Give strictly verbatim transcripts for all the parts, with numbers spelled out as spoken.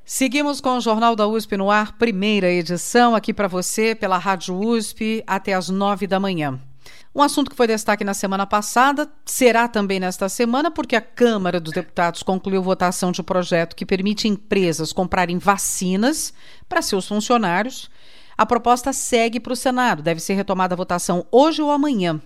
Seguimos com o Jornal da U S P no ar, primeira edição, aqui para você pela Rádio U S P até às nove da manhã. Um assunto que foi destaque na semana passada será também nesta semana, porque a Câmara dos Deputados concluiu votação de um projeto que permite empresas comprarem vacinas para seus funcionários. A proposta segue para o Senado, deve ser retomada a votação hoje ou amanhã.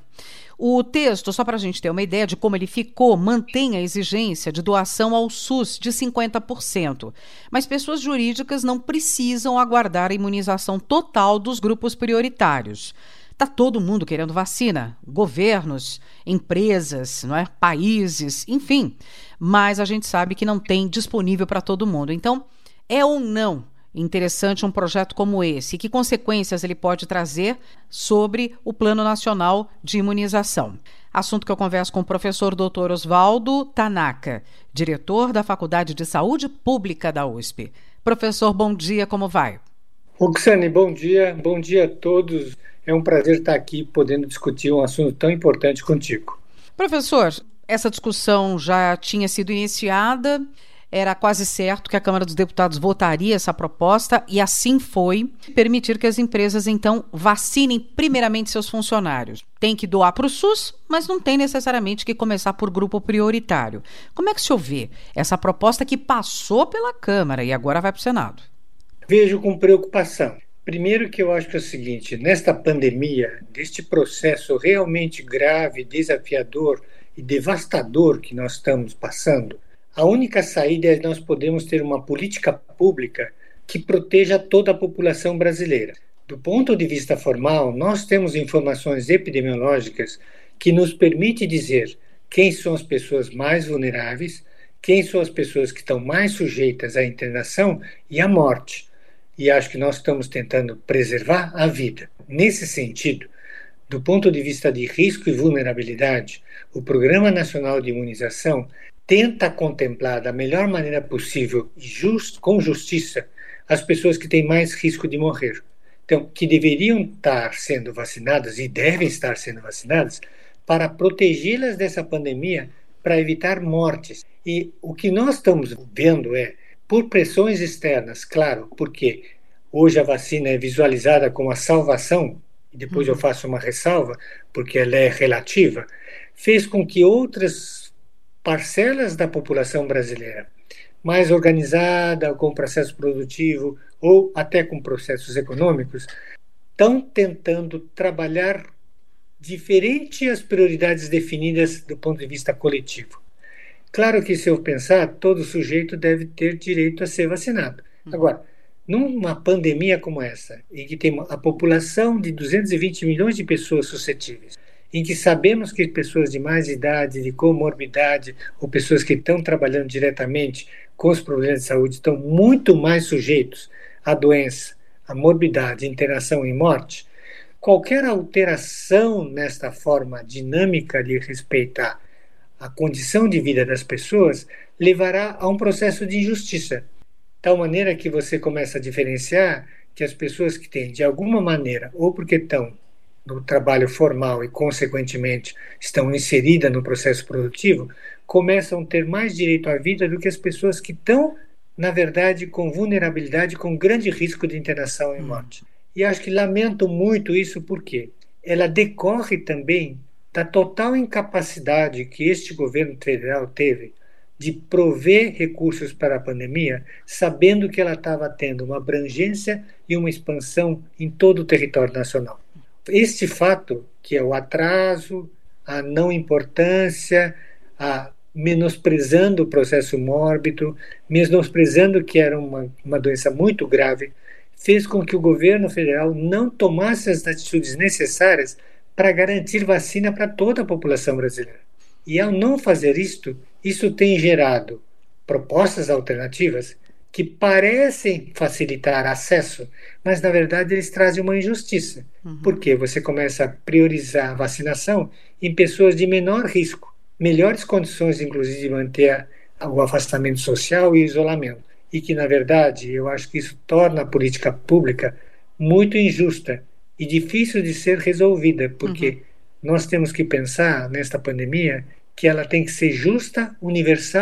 O texto, só para a gente ter uma ideia de como ele ficou, mantém a exigência de doação ao SUS de cinquenta por cento. Mas pessoas jurídicas não precisam aguardar a imunização total dos grupos prioritários. Está todo mundo querendo vacina, governos, empresas, não é? Países, enfim. Mas a gente sabe que não tem disponível para todo mundo. Então, é ou não interessante um projeto como esse? E que consequências ele pode trazer sobre o Plano Nacional de Imunização? Assunto que eu converso com o professor doutor Oswaldo Tanaka, diretor da Faculdade de Saúde Pública da U S P. Professor, bom dia, como vai? Roxane, bom dia, bom dia a todos. É um prazer estar aqui podendo discutir um assunto tão importante contigo. Professor, essa discussão já tinha sido iniciada. Era quase certo que a Câmara dos Deputados votaria essa proposta e assim foi, permitir que as empresas, então, vacinem primeiramente seus funcionários. Tem que doar para o SUS, mas não tem necessariamente que começar por grupo prioritário. Como é que o senhor vê essa proposta que passou pela Câmara e agora vai para o Senado? Vejo com preocupação. Primeiro que eu acho que é o seguinte, nesta pandemia, deste processo realmente grave, desafiador e devastador que nós estamos passando, a única saída é nós podermos ter uma política pública que proteja toda a população brasileira. Do ponto de vista formal, nós temos informações epidemiológicas que nos permitem dizer quem são as pessoas mais vulneráveis, quem são as pessoas que estão mais sujeitas à internação e à morte. E acho que nós estamos tentando preservar a vida. Nesse sentido, do ponto de vista de risco e vulnerabilidade, o Programa Nacional de Imunização tenta contemplar da melhor maneira possível e just, com justiça as pessoas que têm mais risco de morrer. Então, que deveriam estar sendo vacinadas e devem estar sendo vacinadas para protegê-las dessa pandemia, para evitar mortes. E o que nós estamos vendo é, por pressões externas, claro, porque hoje a vacina é visualizada como a salvação, e depois uhum. eu faço uma ressalva, porque ela é relativa, fez com que outras parcelas da população brasileira, mais organizada, com processo produtivo ou até com processos econômicos, estão tentando trabalhar diferente as prioridades definidas do ponto de vista coletivo. Claro que, se eu pensar, todo sujeito deve ter direito a ser vacinado. Agora, numa pandemia como essa, em que tem a população de duzentos e vinte milhões de pessoas suscetíveis, em que sabemos que pessoas de mais idade, de comorbidade, ou pessoas que estão trabalhando diretamente com os problemas de saúde, estão muito mais sujeitos à doença, à morbidade, internação e morte, qualquer alteração nesta forma dinâmica de respeitar a condição de vida das pessoas levará a um processo de injustiça. De tal maneira que você começa a diferenciar que as pessoas que têm, de alguma maneira, ou porque estão no trabalho formal e, consequentemente, estão inseridas no processo produtivo, começam a ter mais direito à vida do que as pessoas que estão, na verdade, com vulnerabilidade, com grande risco de internação e morte. E acho que lamento muito isso porque ela decorre também da total incapacidade que este governo federal teve de prover recursos para a pandemia, sabendo que ela estava tendo uma abrangência e uma expansão em todo o território nacional. Este fato, que é o atraso, a não importância, a menosprezando o processo mórbido, menosprezando que era uma, uma doença muito grave, fez com que o governo federal não tomasse as atitudes necessárias para garantir vacina para toda a população brasileira. E ao não fazer isto, isso tem gerado propostas alternativas que parecem facilitar acesso, mas na verdade eles trazem uma injustiça, uhum. porque você começa a priorizar a vacinação em pessoas de menor risco, melhores condições inclusive de manter o afastamento social e o isolamento, e que na verdade eu acho que isso torna a política pública muito injusta e difícil de ser resolvida, porque uhum. nós temos que pensar nesta pandemia que ela tem que ser justa, universal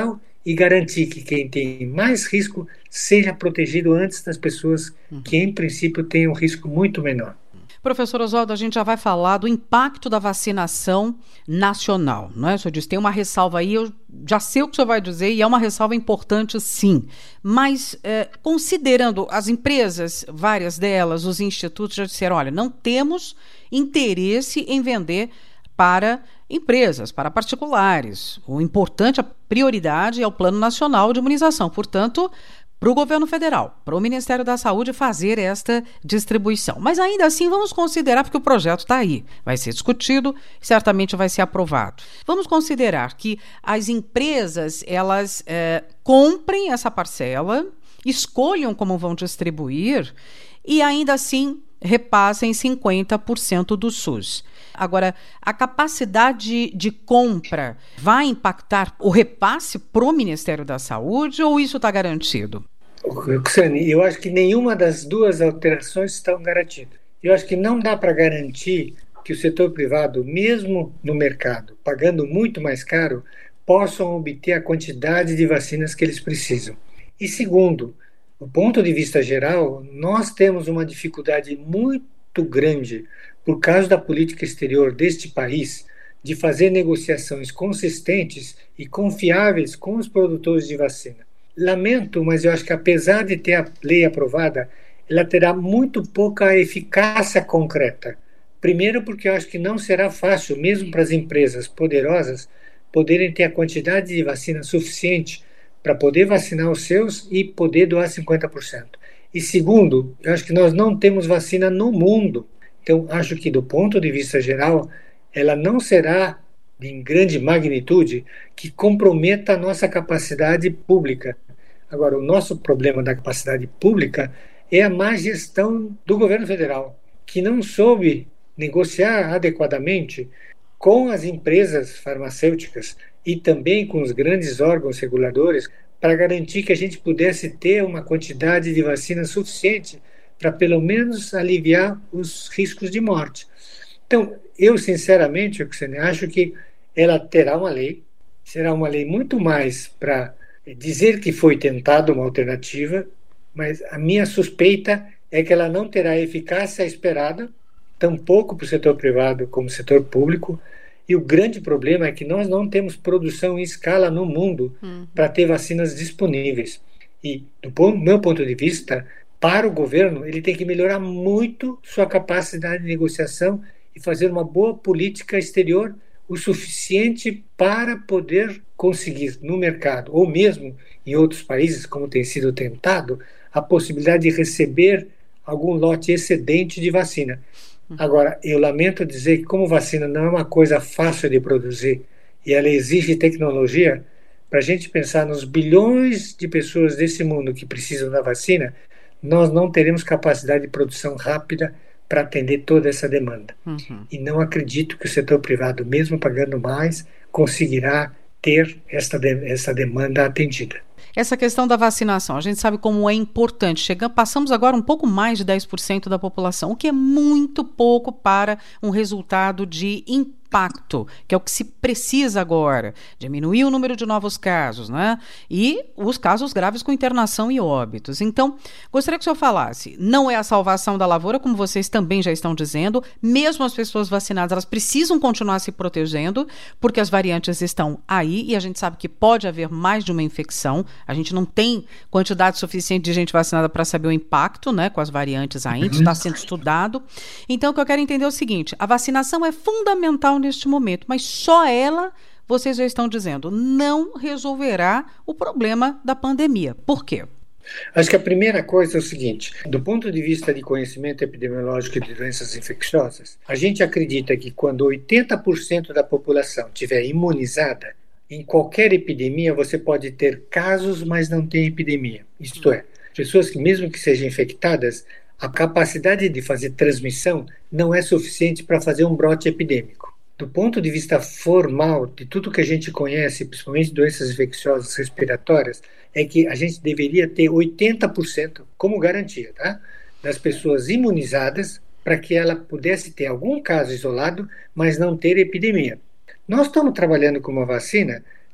e garantir que quem tem mais risco seja protegido antes das pessoas que, em princípio, têm um risco muito menor. Professor Oswaldo, a gente já vai falar do impacto da vacinação nacional, não é? O senhor disse, tem uma ressalva aí, eu já sei o que o senhor vai dizer e é uma ressalva importante, sim. Mas, eh, considerando as empresas, várias delas, os institutos já disseram, olha, não temos interesse em vender para empresas, para particulares. O importante, a prioridade é o Plano Nacional de Imunização. Portanto, para o governo federal, para o Ministério da Saúde fazer esta distribuição. Mas ainda assim vamos considerar, porque o projeto está aí, vai ser discutido, certamente vai ser aprovado. Vamos considerar que as empresas, elas é, comprem essa parcela, escolham como vão distribuir e ainda assim repassem cinquenta por cento do SUS. Agora, a capacidade de compra vai impactar o repasse para o Ministério da Saúde ou isso está garantido? Roxane, eu acho que nenhuma das duas alterações estão garantidas. Eu acho que não dá para garantir que o setor privado, mesmo no mercado, pagando muito mais caro, possam obter a quantidade de vacinas que eles precisam. E segundo, do ponto de vista geral, nós temos uma dificuldade muito grande por causa da política exterior deste país, de fazer negociações consistentes e confiáveis com os produtores de vacina. Lamento, mas eu acho que apesar de ter a lei aprovada, ela terá muito pouca eficácia concreta. Primeiro porque eu acho que não será fácil, mesmo para as empresas poderosas, poderem ter a quantidade de vacina suficiente para poder vacinar os seus e poder doar cinquenta por cento. E segundo, eu acho que nós não temos vacina no mundo. Então, acho que, do ponto de vista geral, ela não será, em grande magnitude, que comprometa a nossa capacidade pública. Agora, o nosso problema da capacidade pública é a má gestão do governo federal, que não soube negociar adequadamente com as empresas farmacêuticas e também com os grandes órgãos reguladores para garantir que a gente pudesse ter uma quantidade de vacina suficiente para pelo menos aliviar os riscos de morte. Então, eu sinceramente, Roxane, acho que ela terá uma lei, será uma lei muito mais para dizer que foi tentada uma alternativa, mas a minha suspeita é que ela não terá a eficácia esperada, tampouco para o setor privado como setor público, e o grande problema é que nós não temos produção em escala no mundo uhum. para ter vacinas disponíveis. E, do meu ponto de vista, para o governo, ele tem que melhorar muito sua capacidade de negociação e fazer uma boa política exterior o suficiente para poder conseguir no mercado, ou mesmo em outros países, como tem sido tentado, a possibilidade de receber algum lote excedente de vacina. Agora, eu lamento dizer que como vacina não é uma coisa fácil de produzir e ela exige tecnologia, para a gente pensar nos bilhões de pessoas desse mundo que precisam da vacina, nós não teremos capacidade de produção rápida para atender toda essa demanda. Uhum. E não acredito que o setor privado, mesmo pagando mais, conseguirá ter essa, de, essa demanda atendida. Essa questão da vacinação, a gente sabe como é importante. Chegamos, passamos agora um pouco mais de dez por cento da população, o que é muito pouco para um resultado de impacto, que é o que se precisa agora. Diminuir o número de novos casos, né? E os casos graves com internação e óbitos. Então, gostaria que o senhor falasse, não é a salvação da lavoura, como vocês também já estão dizendo, mesmo as pessoas vacinadas, elas precisam continuar se protegendo, porque as variantes estão aí e a gente sabe que pode haver mais de uma infecção. A gente não tem quantidade suficiente de gente vacinada para saber o impacto, né, com as variantes ainda, está sendo estudado. Então, o que eu quero entender é o seguinte, a vacinação é fundamental neste momento, mas só ela, vocês já estão dizendo, não resolverá o problema da pandemia. Por quê? Acho que a primeira coisa é o seguinte, do ponto de vista de conhecimento epidemiológico de doenças infecciosas, a gente acredita que quando oitenta por cento da população estiver imunizada, em qualquer epidemia você pode ter casos, mas não tem epidemia. Isto é, pessoas que mesmo que sejam infectadas, a capacidade de fazer transmissão não é suficiente para fazer um brote epidêmico. Do ponto de vista formal, de tudo que a gente conhece, principalmente doenças infecciosas respiratórias, é que a gente deveria ter oitenta por cento como garantia, tá? Das pessoas imunizadas para que ela pudesse ter algum caso isolado, mas não ter epidemia. Nós estamos trabalhando com uma vacina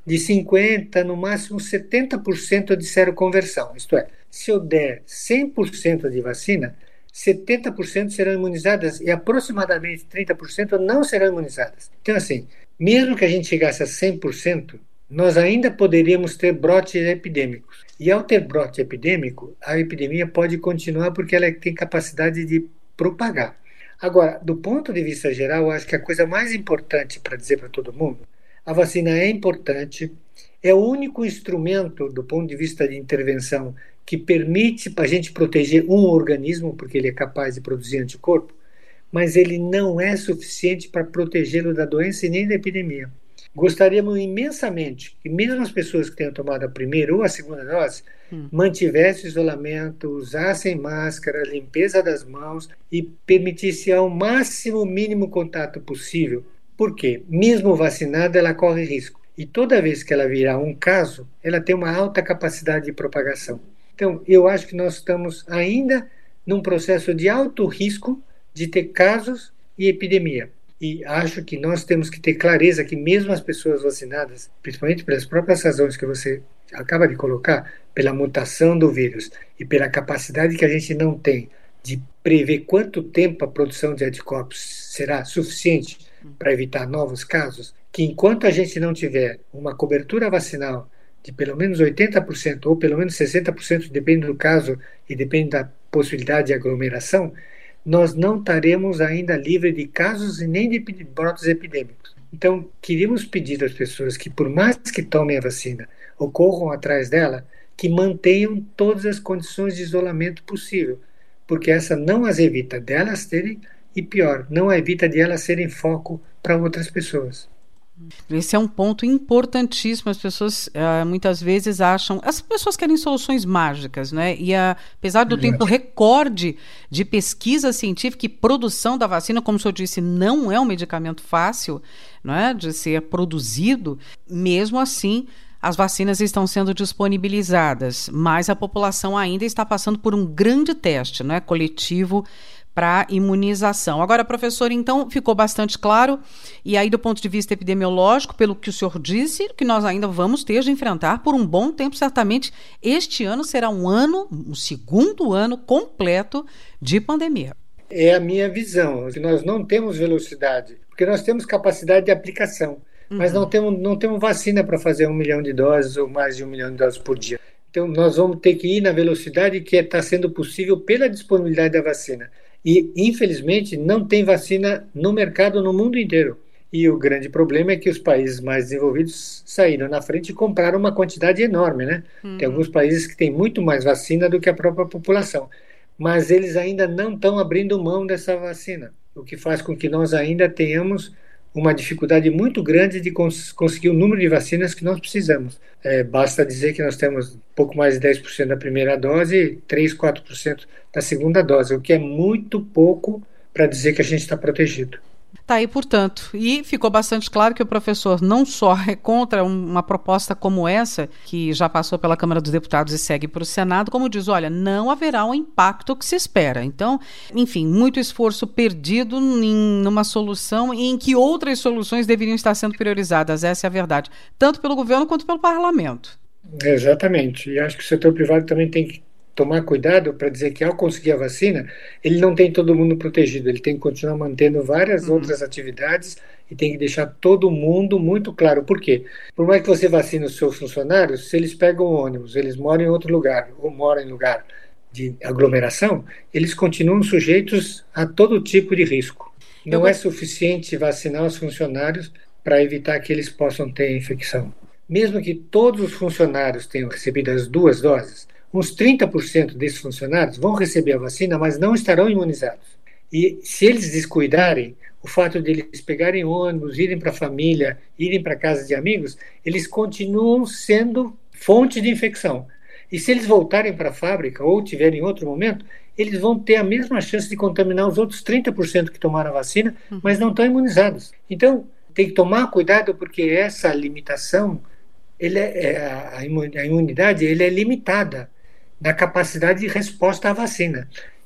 de cinquenta por cento, no máximo setenta por cento de seroconversão. Isto é, se eu der cem por cento de vacina, setenta por cento serão imunizadas e aproximadamente trinta por cento não serão imunizadas. Então, assim, mesmo que a gente chegasse a cem por cento, nós ainda poderíamos ter brotes epidêmicos. E ao ter brote epidêmico, a epidemia pode continuar porque ela tem capacidade de propagar. Agora, do ponto de vista geral, eu acho que a coisa mais importante para dizer para todo mundo, a vacina é importante, é o único instrumento do ponto de vista de intervenção que permite para a gente proteger um organismo, porque ele é capaz de produzir anticorpo, mas ele não é suficiente para protegê-lo da doença e nem da epidemia. Gostaríamos imensamente que mesmo as pessoas que tenham tomado a primeira ou a segunda dose hum. mantivessem o isolamento, usassem máscara, limpeza das mãos e permitissem ao máximo mínimo contato possível. Por quê? Mesmo vacinada, ela corre risco. E toda vez que ela virar um caso, ela tem uma alta capacidade de propagação. Então, eu acho que nós estamos ainda num processo de alto risco de ter casos e epidemia. E acho que nós temos que ter clareza que mesmo as pessoas vacinadas, principalmente pelas próprias razões que você acaba de colocar, pela mutação do vírus e pela capacidade que a gente não tem de prever quanto tempo a produção de anticorpos será suficiente para evitar novos casos, que enquanto a gente não tiver uma cobertura vacinal de pelo menos oitenta por cento ou pelo menos sessenta por cento, depende do caso e depende da possibilidade de aglomeração, nós não estaremos ainda livres de casos e nem de brotes epidêmicos. Então, queríamos pedir às pessoas que, por mais que tomem a vacina ou corram atrás dela, que mantenham todas as condições de isolamento possível, porque essa não as evita delas terem e, pior, não a evita de elas serem foco para outras pessoas. Esse é um ponto importantíssimo. As pessoas uh, muitas vezes acham, as pessoas querem soluções mágicas, né? E uh, apesar do tempo recorde de pesquisa científica e produção da vacina, como o senhor disse, não é um medicamento fácil, né, de ser produzido. Mesmo assim, as vacinas estão sendo disponibilizadas, mas a população ainda está passando por um grande teste, né, coletivo para imunização. Agora, professor, então, ficou bastante claro, e aí do ponto de vista epidemiológico, pelo que o senhor disse, que nós ainda vamos ter de enfrentar por um bom tempo, certamente este ano será um ano, um segundo ano completo de pandemia. É a minha visão, que nós não temos velocidade, porque nós temos capacidade de aplicação, uhum. mas não temos, não temos vacina para fazer um milhão de doses ou mais de um milhão de doses por dia. Então, nós vamos ter que ir na velocidade que está sendo possível pela disponibilidade da vacina. E, infelizmente, não tem vacina no mercado no mundo inteiro. E o grande problema é que os países mais desenvolvidos saíram na frente e compraram uma quantidade enorme, né? Uhum. Tem alguns países que têm muito mais vacina do que a própria população. Mas eles ainda não estão abrindo mão dessa vacina, o que faz com que nós ainda tenhamos uma dificuldade muito grande de cons- conseguir o número de vacinas que nós precisamos. É, basta dizer que nós temos pouco mais de dez por cento da primeira dose e três, quatro por cento da segunda dose, o que é muito pouco para dizer que a gente está protegido. Tá aí, portanto, e ficou bastante claro que o professor não só é contra uma proposta como essa, que já passou pela Câmara dos Deputados e segue para o Senado, como diz, olha, não haverá o impacto que se espera. Então, enfim, muito esforço perdido em uma solução em que outras soluções deveriam estar sendo priorizadas, essa é a verdade, tanto pelo governo quanto pelo parlamento. Exatamente, e acho que o setor privado também tem que tomar cuidado para dizer que ao conseguir a vacina, ele não tem todo mundo protegido, ele tem que continuar mantendo várias uhum. outras atividades e tem que deixar todo mundo muito claro. Por quê? Por mais que você vacine os seus funcionários, se eles pegam ônibus, eles moram em outro lugar ou moram em lugar de aglomeração, eles continuam sujeitos a todo tipo de risco. Não Eu... é suficiente vacinar os funcionários para evitar que eles possam ter infecção. Mesmo que todos os funcionários tenham recebido as duas doses, uns trinta por cento desses funcionários vão receber a vacina, mas não estarão imunizados. E se eles descuidarem, o fato de eles pegarem ônibus, irem para a família, irem para a casa de amigos, eles continuam sendo fonte de infecção. E se eles voltarem para a fábrica ou tiverem outro momento, eles vão ter a mesma chance de contaminar os outros trinta por cento que tomaram a vacina, mas não estão imunizados. Então, tem que tomar cuidado porque essa limitação, ele é, a imunidade ele é limitada na capacidade de resposta à vacina.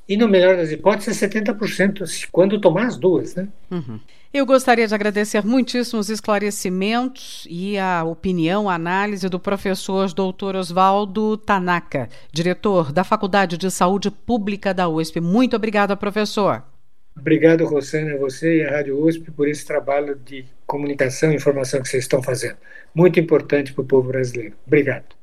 e no melhor das hipóteses setenta por cento quando tomar as duas, né? Uhum. Eu gostaria de agradecer muitíssimos esclarecimentos e a opinião, a análise do professor doutor Oswaldo Tanaka, diretor da Faculdade de Saúde Pública da U S P. Muito obrigada, professor. Obrigado, Rosana, a você e a Rádio U S P por esse trabalho de comunicação e informação que vocês estão fazendo. Muito importante para o povo brasileiro. Obrigado.